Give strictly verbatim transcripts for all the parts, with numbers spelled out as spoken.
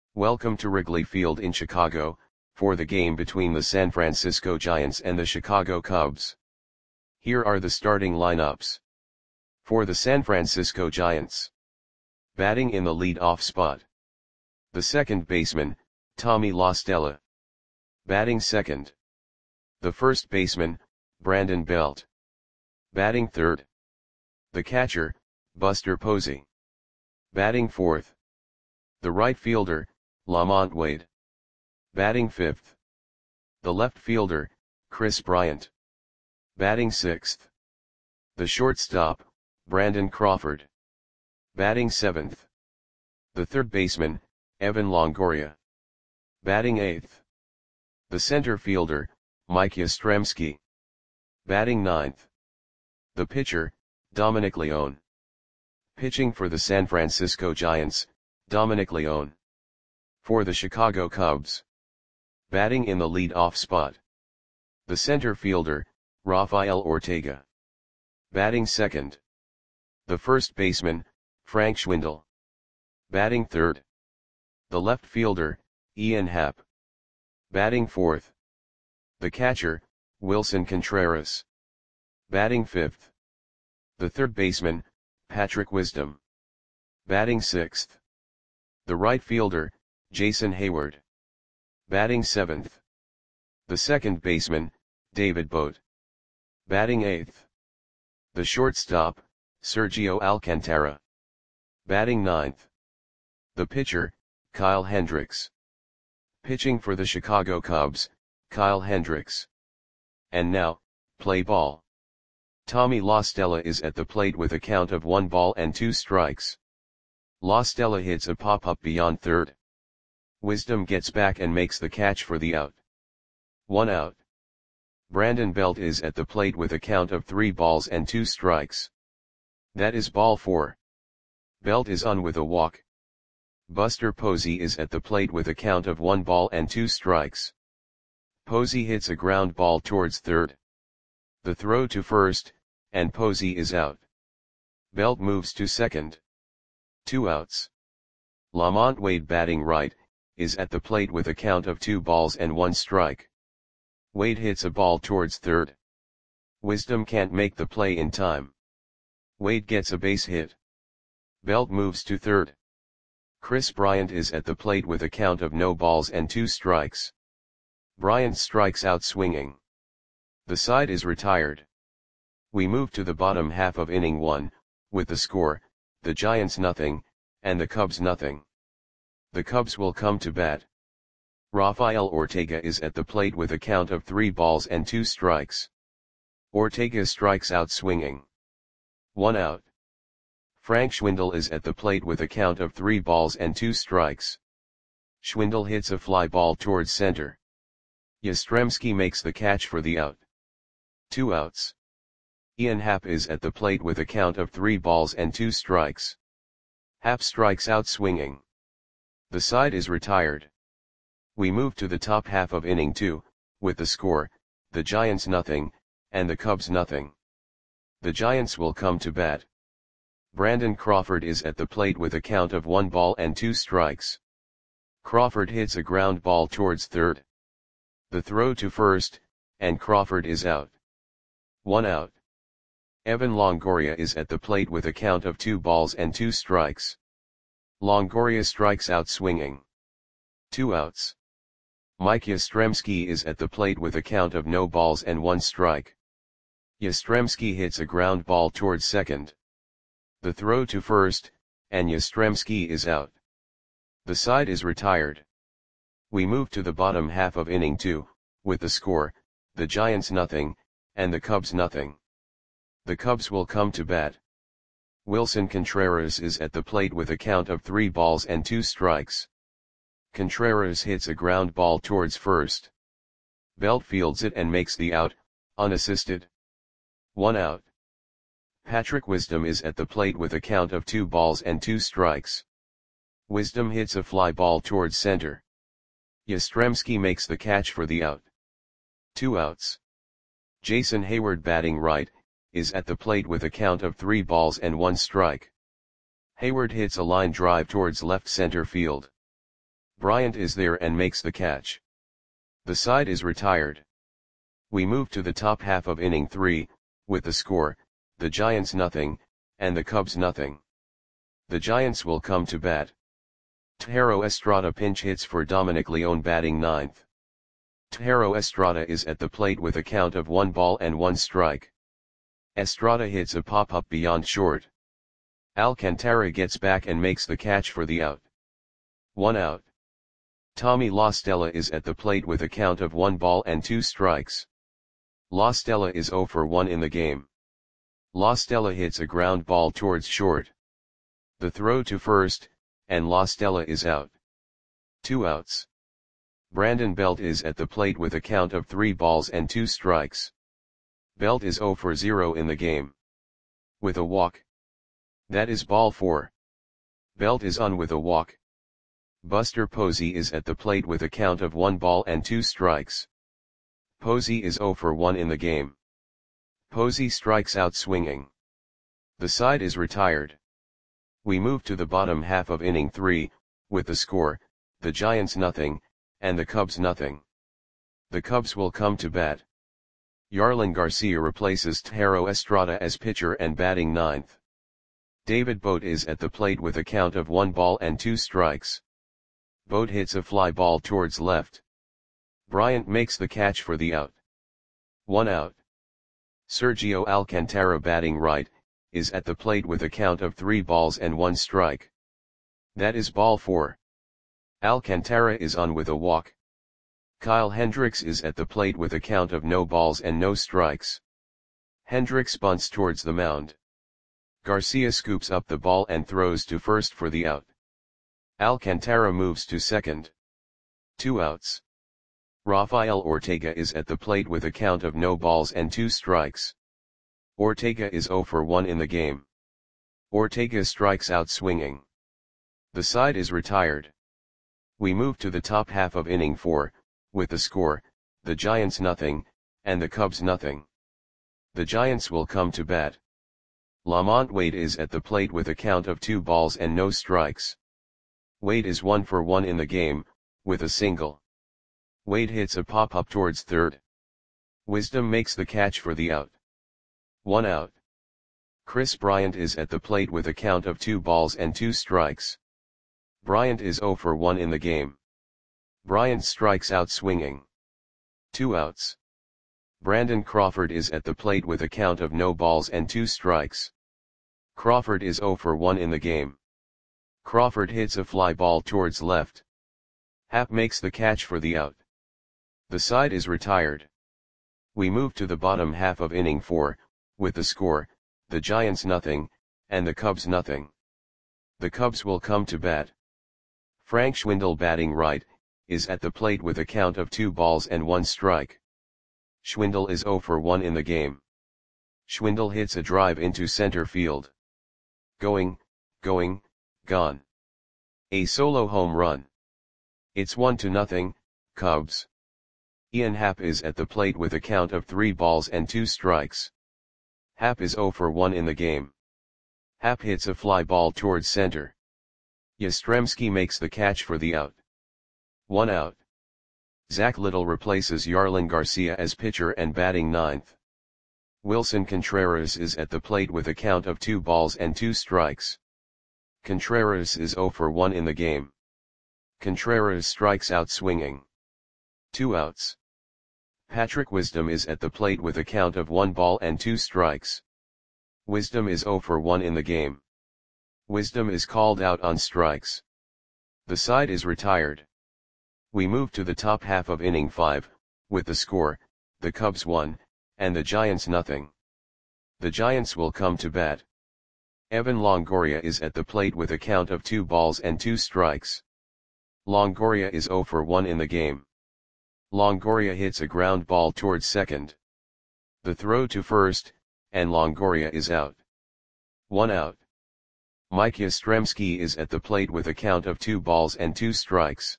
Welcome to Wrigley Field in Chicago, for the game between the San Francisco Giants and the Chicago Cubs. Here are the starting lineups. For the San Francisco Giants. Batting in the lead-off spot. The second baseman, Tommy La Stella. Batting second. The first baseman, Brandon Belt. Batting third. The catcher, Buster Posey. Batting fourth. The right fielder, LaMonte Wade. Batting fifth. The left fielder, Kris Bryant. Batting sixth. The shortstop, Brandon Crawford. Batting seventh. The third baseman, Evan Longoria. Batting eighth. The center fielder, Mike Yastrzemski. Batting ninth. The pitcher, Dominic Leone. Pitching for the San Francisco Giants, Dominic Leone. For the Chicago Cubs. Batting in the lead-off spot. The center fielder, Rafael Ortega. Batting second. The first baseman, Frank Schwindel. Batting third. The left fielder, Ian Happ. Batting fourth. The catcher, Wilson Contreras. Batting fifth. The third baseman, Patrick Wisdom. Batting sixth. The right fielder, Jason Heyward. Batting seventh. The second baseman, David Bote. Batting eighth. The shortstop, Sergio Alcantara. Batting ninth. The pitcher, Kyle Hendricks. Pitching for the Chicago Cubs, Kyle Hendricks. And now, play ball. Tommy La Stella is at the plate with a count of one ball and two strikes. La Stella hits a pop-up beyond third. Wisdom gets back and makes the catch for the out. One out. Brandon Belt is at the plate with a count of three balls and two strikes. That is ball four. Belt is on with a walk. Buster Posey is at the plate with a count of one ball and two strikes. Posey hits a ground ball towards third. The throw to first, and Posey is out. Belt moves to second. Two outs. LaMonte Wade batting right, is at the plate with a count of two balls and one strike. Wade hits a ball towards third. Wisdom can't make the play in time. Wade gets a base hit. Belt moves to third. Kris Bryant is at the plate with a count of no balls and two strikes. Bryant strikes out swinging. The side is retired. We move to the bottom half of inning one, with the score, the Giants nothing, and the Cubs nothing. The Cubs will come to bat. Rafael Ortega is at the plate with a count of three balls and two strikes. Ortega strikes out swinging. One out. Frank Schwindel is at the plate with a count of three balls and two strikes. Schwindel hits a fly ball towards center. Yastrzemski makes the catch for the out. Two outs. Ian Happ is at the plate with a count of three balls and two strikes. Happ strikes out swinging. The side is retired. We move to the top half of inning two, with the score, the Giants nothing, and the Cubs nothing. The Giants will come to bat. Brandon Crawford is at the plate with a count of one ball and two strikes. Crawford hits a ground ball towards third. The throw to first, and Crawford is out. One out. Evan Longoria is at the plate with a count of two balls and two strikes. Longoria strikes out swinging. Two outs. Mike Yastrzemski is at the plate with a count of no balls and one strike. Yastrzemski hits a ground ball towards second. The throw to first, and Yastrzemski is out. The side is retired. We move to the bottom half of inning two, with the score, the Giants nothing, and the Cubs nothing. The Cubs will come to bat. Wilson Contreras is at the plate with a count of three balls and two strikes. Contreras hits a ground ball towards first. Belt fields it and makes the out, unassisted. One out. Patrick Wisdom is at the plate with a count of two balls and two strikes. Wisdom hits a fly ball towards center. Yastrzemski makes the catch for the out. Two outs. Jason Heyward batting right, is at the plate with a count of three balls and one strike. Heyward hits a line drive towards left center field. Bryant is there and makes the catch. The side is retired. We move to the top half of inning three, with the score, the Giants nothing, and the Cubs nothing. The Giants will come to bat. Thairo Estrada pinch hits for Dominic Leone batting ninth. Thairo Estrada is at the plate with a count of one ball and one strike. Estrada hits a pop-up beyond short. Alcantara gets back and makes the catch for the out. One out. Tommy La Stella is at the plate with a count of one ball and two strikes. La Stella is zero for one in the game. La Stella hits a ground ball towards short. The throw to first, and La Stella is out. Two outs. Brandon Belt is at the plate with a count of three balls and two strikes. Belt is zero for zero in the game. With a walk. That is ball four. Belt is on with a walk. Buster Posey is at the plate with a count of one ball and two strikes. Posey is zero for one in the game. Posey strikes out swinging. The side is retired. We move to the bottom half of inning three, with the score, the Giants nothing, and the Cubs nothing. The Cubs will come to bat. Yarlin Garcia replaces Thairo Estrada as pitcher and batting ninth. David Bote is at the plate with a count of one ball and two strikes. Bote hits a fly ball towards left. Bryant makes the catch for the out. One out. Sergio Alcantara batting right, is at the plate with a count of three balls and one strike. That is ball four. Alcantara is on with a walk. Kyle Hendricks is at the plate with a count of no balls and no strikes. Hendricks bunts towards the mound. Garcia scoops up the ball and throws to first for the out. Alcantara moves to second. Two outs. Rafael Ortega is at the plate with a count of no balls and two strikes. Ortega is zero for one in the game. Ortega strikes out swinging. The side is retired. We move to the top half of inning four, with the score, the Giants nothing, and the Cubs nothing. The Giants will come to bat. Lamont Wade is at the plate with a count of two balls and no strikes. Wade is one for one in the game, with a single. Wade hits a pop-up towards third. Wisdom makes the catch for the out. One out. Chris Bryant is at the plate with a count of two balls and two strikes. Bryant is zero for one in the game. Bryant strikes out swinging. Two outs. Brandon Crawford is at the plate with a count of no balls and two strikes. Crawford is zero for one in the game. Crawford hits a fly ball towards left. Happ makes the catch for the out. The side is retired. We move to the bottom half of inning four, with the score, the Giants nothing, and the Cubs nothing. The Cubs will come to bat. Frank Schwindel batting right, is at the plate with a count of two balls and one strike. Schwindel is zero for one in the game. Schwindel hits a drive into center field. Going, going, gone. A solo home run. It's one to nothing, Cubs. Ian Happ is at the plate with a count of three balls and two strikes. Happ is zero for one in the game. Happ hits a fly ball towards center. Yastrzemski makes the catch for the out. One out. Zach Little replaces Yarlin Garcia as pitcher and batting ninth. Wilson Contreras is at the plate with a count of two balls and two strikes. Contreras is zero for one in the game. Contreras strikes out swinging. Two outs. Patrick Wisdom is at the plate with a count of one ball and two strikes. Wisdom is zero for one in the game. Wisdom is called out on strikes. The side is retired. We move to the top half of inning five, with the score, the Cubs one, and the Giants nothing. The Giants will come to bat. Evan Longoria is at the plate with a count of two balls and two strikes. Longoria is zero for one in the game. Longoria hits a ground ball towards second. The throw to first, and Longoria is out. One out. Mike Yastrzemski is at the plate with a count of two balls and two strikes.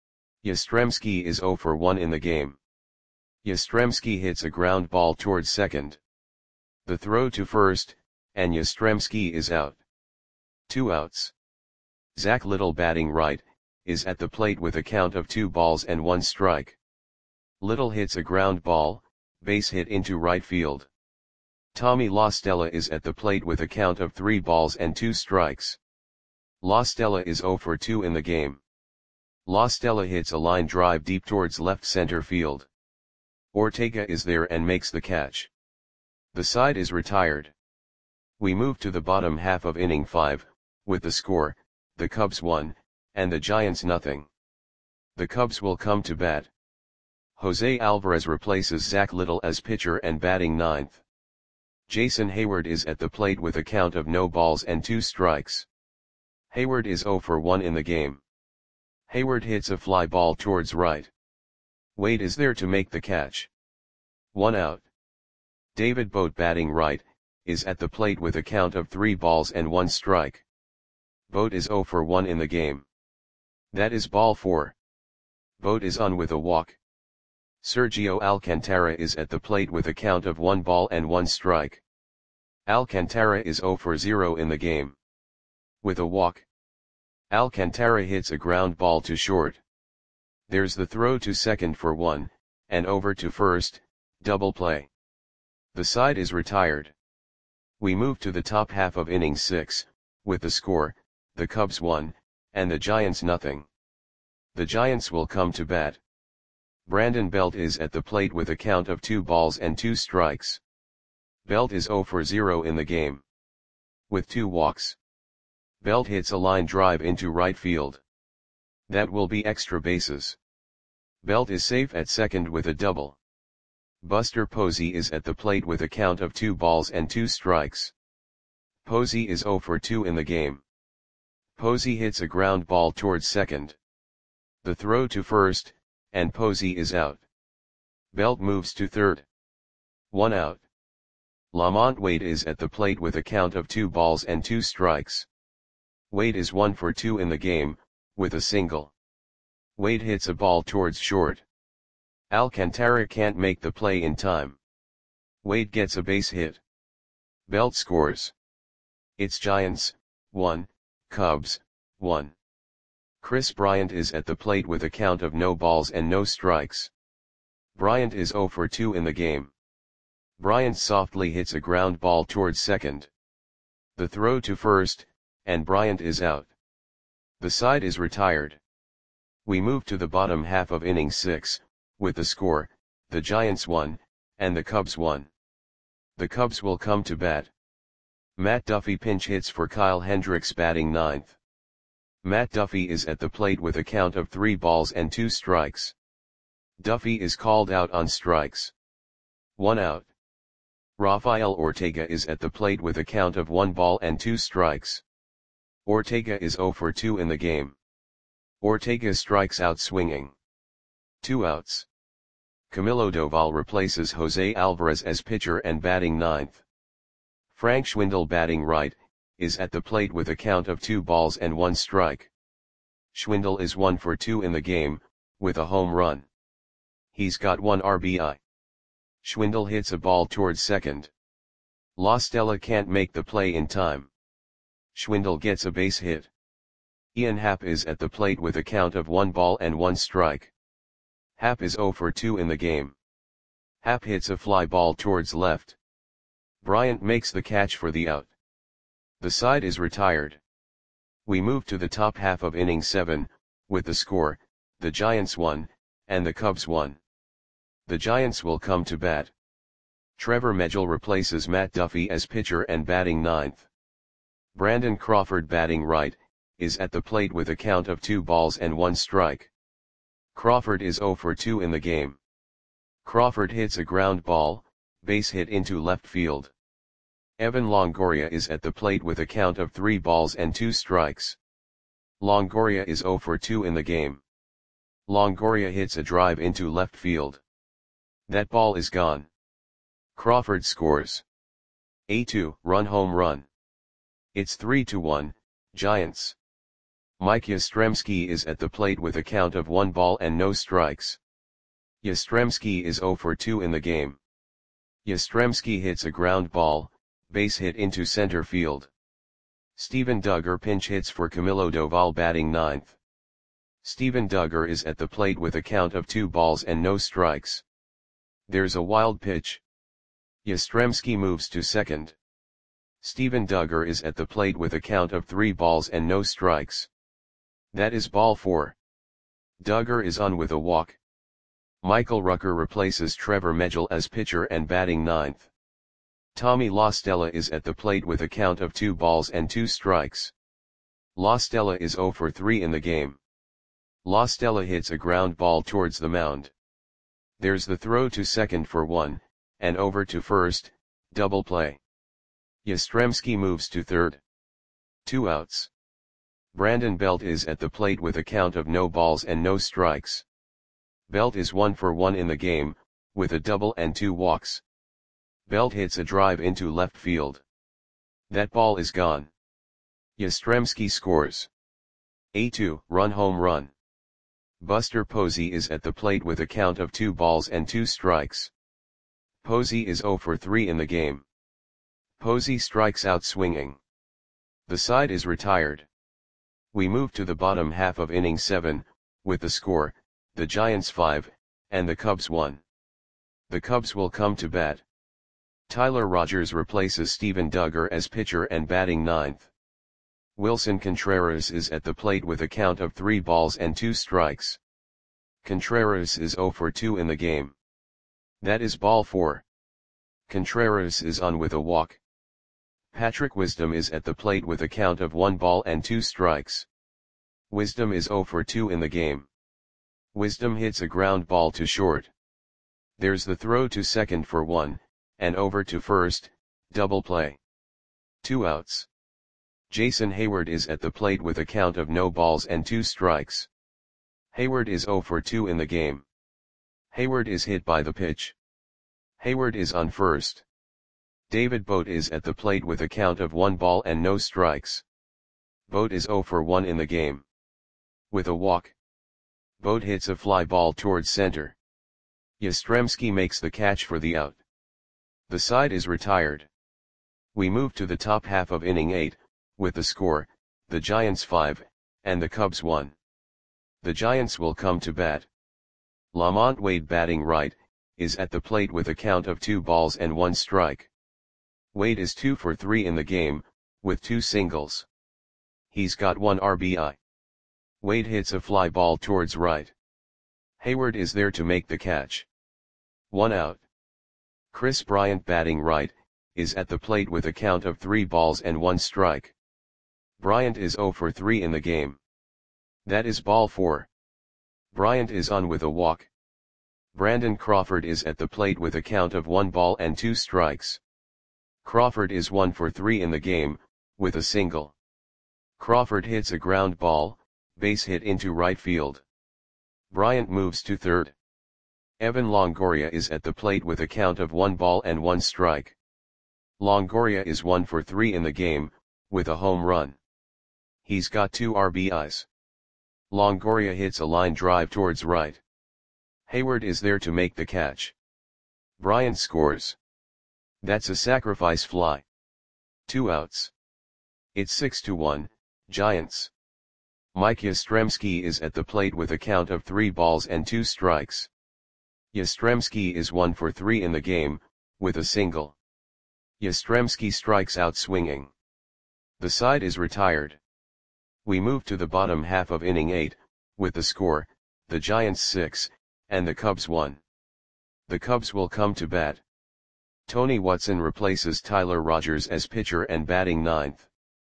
Yastrzemski is zero for one in the game. Yastrzemski hits a ground ball towards second. The throw to first, and Yastrzemski is out. Two outs. Zach Little batting right, is at the plate with a count of two balls and one strike. Little hits a ground ball, base hit into right field. Tommy La Stella is at the plate with a count of three balls and two strikes. La Stella is zero for two in the game. La Stella hits a line drive deep towards left center field. Ortega is there and makes the catch. The side is retired. We move to the bottom half of inning five, with the score, the Cubs one, and the Giants nothing. The Cubs will come to bat. Jose Alvarez replaces Zach Little as pitcher and batting ninth. Jason Hayward is at the plate with a count of no balls and two strikes. Hayward is zero for one in the game. Hayward hits a fly ball towards right. Wade is there to make the catch. One out. David Bote, batting right, is at the plate with a count of three balls and one strike. Bote is zero for one in the game. That is ball four. Bote is on with a walk. Sergio Alcantara is at the plate with a count of one ball and one strike. Alcantara is zero for zero in the game. With a walk, Alcantara hits a ground ball to short. There's the throw to second for one, and over to first, double play. The side is retired. We move to the top half of inning six, with the score, the Cubs one, and the Giants nothing. The Giants will come to bat. Brandon Belt is at the plate with a count of two balls and two strikes. Belt is zero for zero in the game. With two walks, Belt hits a line drive into right field. That will be extra bases. Belt is safe at second with a double. Buster Posey is at the plate with a count of two balls and two strikes. Posey is zero for two in the game. Posey hits a ground ball towards second. The throw to first, and Posey is out. Belt moves to third. One out. Lamont Wade is at the plate with a count of two balls and two strikes. Wade is one for two in the game, with a single. Wade hits a ball towards short. Alcantara can't make the play in time. Wade gets a base hit. Belt scores. It's Giants, one, Cubs, one. Chris Bryant is at the plate with a count of no balls and no strikes. Bryant is zero for two in the game. Bryant softly hits a ground ball towards second. The throw to first, and Bryant is out. The side is retired. We move to the bottom half of inning six, with the score, the Giants one, and the Cubs one. The Cubs will come to bat. Matt Duffy pinch hits for Kyle Hendricks, batting ninth. Matt Duffy is at the plate with a count of three balls and two strikes. Duffy is called out on strikes. One out. Rafael Ortega is at the plate with a count of one ball and two strikes. Ortega is zero for two in the game. Ortega strikes out swinging. Two outs. Camilo Doval replaces Jose Alvarez as pitcher and batting ninth. Frank Schwindel, batting right, is at the plate with a count of two balls and one strike. Schwindel is one for two in the game, with a home run. He's got one R B I. Schwindel hits a ball towards second. La Stella can't make the play in time. Schwindel gets a base hit. Ian Happ is at the plate with a count of one ball and one strike. Happ is zero for two in the game. Happ hits a fly ball towards left. Bryant makes the catch for the out. The side is retired. We move to the top half of inning seven, with the score, the Giants one, and the Cubs one. The Giants will come to bat. Trevor Megill replaces Matt Duffy as pitcher and batting ninth. Brandon Crawford, batting right, is at the plate with a count of two balls and one strike. Crawford is zero for two in the game. Crawford hits a ground ball, base hit into left field. Evan Longoria is at the plate with a count of three balls and two strikes. Longoria is zero for two in the game. Longoria hits a drive into left field. That ball is gone. Crawford scores. A two-run home run. It's three to one, Giants. Mike Yastrzemski is at the plate with a count of one ball and no strikes. Yastrzemski is zero for two in the game. Yastrzemski hits a ground ball, base hit into center field. Steven Duggar pinch hits for Camilo Doval, batting ninth. Steven Duggar is at the plate with a count of two balls and no strikes. There's a wild pitch. Yastrzemski moves to second. Steven Duggar is at the plate with a count of three balls and no strikes. That is ball four. Duggar is on with a walk. Michael Rucker replaces Trevor Megill as pitcher and batting ninth. Tommy La Stella is at the plate with a count of two balls and two strikes. La Stella is zero for three in the game. La Stella hits a ground ball towards the mound. There's the throw to second for one, and over to first, double play. Yastrzemski moves to third. Two outs. Brandon Belt is at the plate with a count of no balls and no strikes. Belt is one for one in the game, with a double and two walks. Belt hits a drive into left field. That ball is gone. Yastrzemski scores. A two run home run. Buster Posey is at the plate with a count of two balls and two strikes. Posey is zero for three in the game. Posey strikes out swinging. The side is retired. We move to the bottom half of inning seven, with the score, the Giants five, and the Cubs one. The Cubs will come to bat. Tyler Rogers replaces Steven Duggar as pitcher and batting ninth. Wilson Contreras is at the plate with a count of three balls and two strikes. Contreras is zero for two in the game. That is ball four. Contreras is on with a walk. Patrick Wisdom is at the plate with a count of one ball and two strikes. Wisdom is zero for two in the game. Wisdom hits a ground ball to short. There's the throw to second for one, and over to first, double play. Two outs. Jason Hayward is at the plate with a count of no balls and two strikes. Hayward is zero for two in the game. Hayward is hit by the pitch. Hayward is on first. David Bote is at the plate with a count of one ball and no strikes. Bote is zero for one in the game. With a walk. Bote hits a fly ball towards center. Yastrzemski makes the catch for the out. The side is retired. We move to the top half of inning eight, with the score, the Giants five, and the Cubs one. The Giants will come to bat. Lamont Wade, batting right, is at the plate with a count of two balls and one strike. Wade is two for three in the game, with two singles. He's got one R B I. Wade hits a fly ball towards right. Hayward is there to make the catch. One out. Chris Bryant, batting right, is at the plate with a count of three balls and one strike. Bryant is zero for three in the game. That is ball four. Bryant is on with a walk. Brandon Crawford is at the plate with a count of one ball and two strikes. Crawford is one for three in the game, with a single. Crawford hits a ground ball, base hit into right field. Bryant moves to third. Evan Longoria is at the plate with a count of one ball and one strike. Longoria is one for three in the game, with a home run. He's got two R B Is. Longoria hits a line drive towards right. Hayward is there to make the catch. Bryant scores. That's a sacrifice fly. Two outs. It's six to one, Giants. Mike Yastrzemski is at the plate with a count of three balls and two strikes. Yastrzemski is one for three in the game, with a single. Yastrzemski strikes out swinging. The side is retired. We move to the bottom half of inning eight, with the score, the Giants six, and the Cubs one. The Cubs will come to bat. Tony Watson replaces Tyler Rogers as pitcher and batting ninth.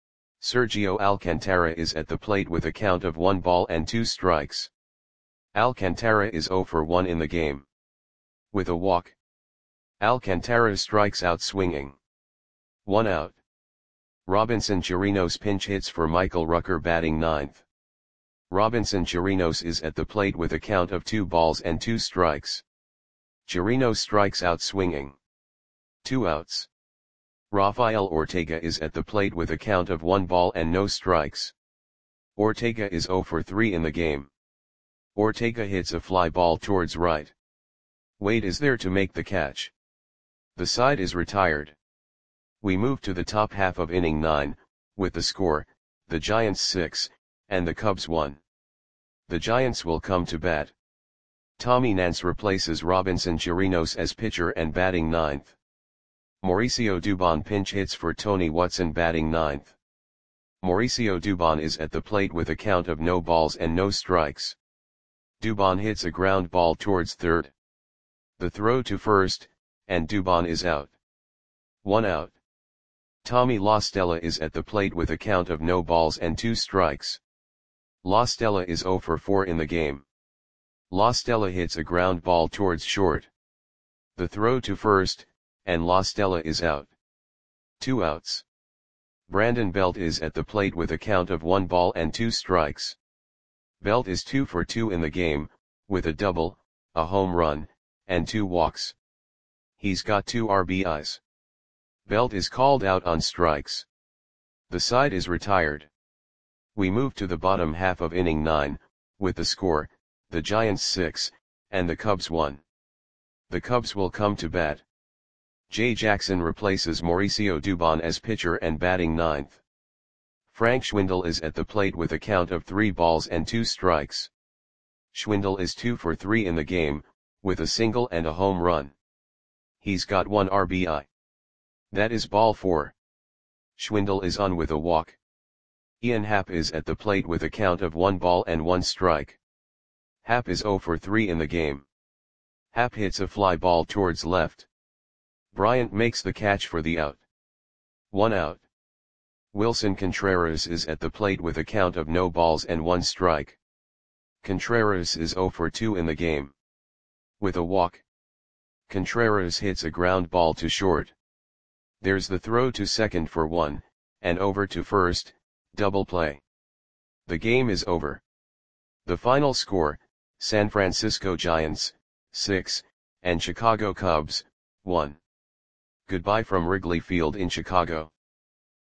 Sergio Alcantara is at the plate with a count of one ball and two strikes. Alcantara is zero for one in the game. With a walk. Alcantara strikes out swinging. One out. Robinson Chirinos pinch hits for Michael Rucker, batting ninth. Robinson Chirinos is at the plate with a count of two balls and two strikes. Chirinos strikes out swinging. Two outs. Rafael Ortega is at the plate with a count of one ball and no strikes. Ortega is zero for three in the game. Ortega hits a fly ball towards right. Wade is there to make the catch. The side is retired. We move to the top half of inning nine, with the score, the Giants six, and the Cubs one. The Giants will come to bat. Tommy Nance replaces Robinson Chirinos as pitcher and batting ninth. Mauricio Dubon pinch hits for Tony Watson batting ninth. Mauricio Dubon is at the plate with a count of no balls and no strikes. Dubon hits a ground ball towards third. The throw to first, and Dubon is out. One out. Tommy La Stella is at the plate with a count of no balls and two strikes. La Stella is zero for four in the game. La Stella hits a ground ball towards short. The throw to first, and La Stella is out. Two outs. Brandon Belt is at the plate with a count of one ball and two strikes. Belt is two for two in the game, with a double, a home run, and two walks. He's got two R B Is. Belt is called out on strikes. The side is retired. We move to the bottom half of inning nine, with the score, the Giants six, and the Cubs one. The Cubs will come to bat. Jay Jackson replaces Mauricio Dubon as pitcher and batting ninth. Frank Schwindel is at the plate with a count of three balls and two strikes. Schwindel is two for three in the game, with a single and a home run. He's got one R B I. That is ball four. Schwindel is on with a walk. Ian Happ is at the plate with a count of one ball and one strike. Happ is zero for three in the game. Happ hits a fly ball towards left. Bryant makes the catch for the out. One out. Wilson Contreras is at the plate with a count of no balls and one strike. Contreras is zero for two in the game. With a walk. Contreras hits a ground ball to short. There's the throw to second for one, and over to first, double play. The game is over. The final score, San Francisco Giants, six, and Chicago Cubs, one. Goodbye from Wrigley Field in Chicago.